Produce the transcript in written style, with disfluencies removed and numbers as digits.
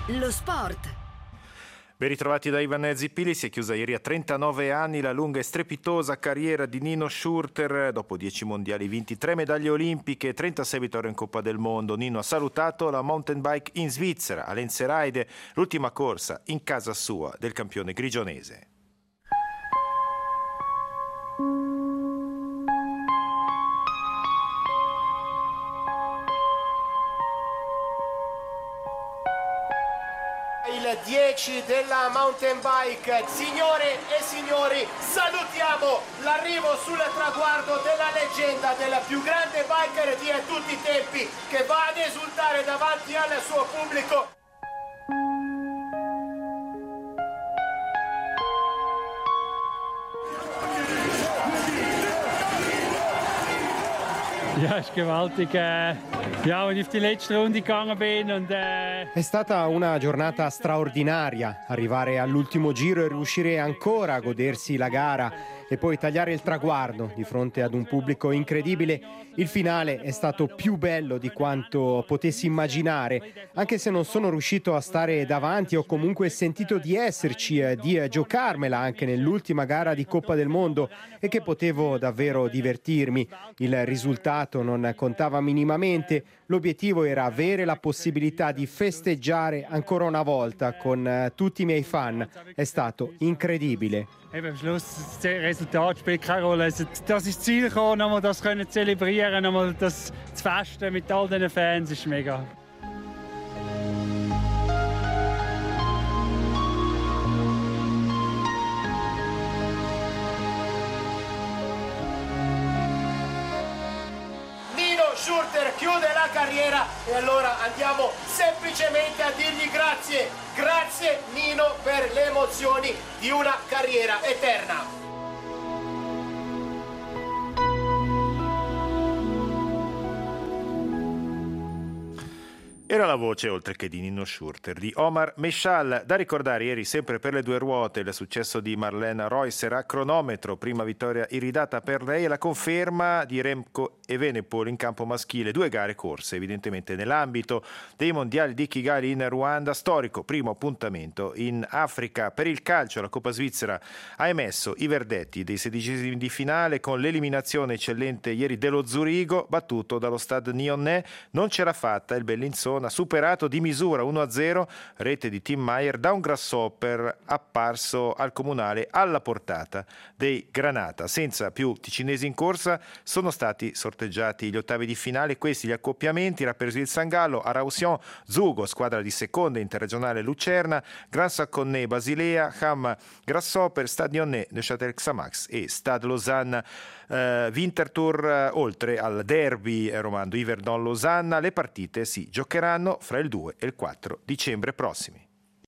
Lo sport. Ben ritrovati da Ivan Zippili. Si è chiusa ieri a 39 anni la lunga e strepitosa carriera di Nino Schurter. Dopo 10 mondiali vinti, 3 medaglie olimpiche, 36 vittorie in Coppa del Mondo, Nino ha salutato la mountain bike in Svizzera, a Lenzerheide, l'ultima corsa in casa sua del campione grigionese. Il 10 della mountain bike. Signore e signori, salutiamo l'arrivo sul traguardo della leggenda del più grande biker di tutti i tempi, che va ad esultare davanti al suo pubblico. Ja, ist gewaltig. Ja, wenn ich auf die letzte Runde gegangen bin und È stata una giornata straordinaria, arrivare all'ultimo giro e riuscire ancora a godersi la gara e poi tagliare il traguardo di fronte ad un pubblico incredibile. Il finale è stato più bello di quanto potessi immaginare, anche se non sono riuscito a stare davanti, ho comunque sentito di esserci, di giocarmela anche nell'ultima gara di Coppa del Mondo e che potevo davvero divertirmi. Il risultato non contava minimamente, l'obiettivo era avere la possibilità di festeggiare ancora una volta con tutti i miei fan. È stato incredibile. eben am Schluss das Resultat spielt keine Rolle. Also, das ist das Ziel gekommen, nochmal das können zelebrieren, nochmal das zu festen mit all diesen Fans ist mega. Schurter chiude la carriera e allora andiamo semplicemente a dirgli grazie, grazie Nino per le emozioni di una carriera eterna. Era la voce, oltre che di Nino Schurter, di Omar Meshal. Da ricordare ieri, sempre per le due ruote, il successo di Marlene Reusser a cronometro, prima vittoria iridata per lei e la conferma di Remco Evenepoel in campo maschile. 2 gare corse, evidentemente nell'ambito dei mondiali di Kigali in Ruanda, storico primo appuntamento in Africa. Per il calcio, la Coppa Svizzera ha emesso i verdetti dei 16esimi di finale con l'eliminazione eccellente ieri dello Zurigo, battuto dallo Stade Nyonnais. Non c'era fatta il Bellinzona, ha superato di misura 1-0, rete di Tim Meyer da un grasshopper apparso al comunale alla portata dei Granata. Senza più ticinesi in corsa sono stati sorteggiati gli ottavi di finale, questi gli accoppiamenti: Rapperswil San Gallo, Arausion, Zugo, squadra di seconda interregionale Lucerna, Gran Saconnet Basilea, Ham Grasshopper, Stade Nyonnais, Neuchâtel Xamax e Stade Lausanne Winterthur. Oltre al derby romando Yverdon Losanna, le partite si giocheranno fra il 2 e il 4 dicembre prossimi.